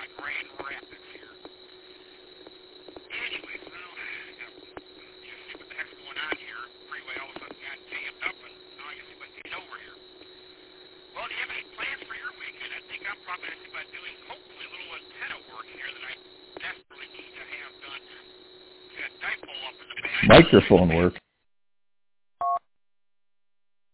Grand Rapids here. Anyways, well, you see what the heck's going on here. Freeway all of a sudden got jammed up, and now you see what he's over here. Well, do you have any plans for your weekend? I think I'm probably going to think about doing, hopefully, a little antenna work here that I desperately need to have done. Got dipole up in the back. Microphone work.